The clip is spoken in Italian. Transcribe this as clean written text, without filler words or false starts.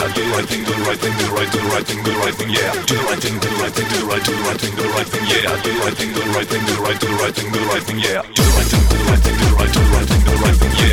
yeah. Do the right thing, do the right thing, do the right, do the right thing, do the right thing, yeah. Do the right thing, do the right thing, do the right, do the right thing, do the right thing, yeah. Do the right thing, do the right thing, do the right, do the right thing, do the right thing, yeah. Do the right thing, do the right thing, do the right, do the right thing, do the right thing, yeah.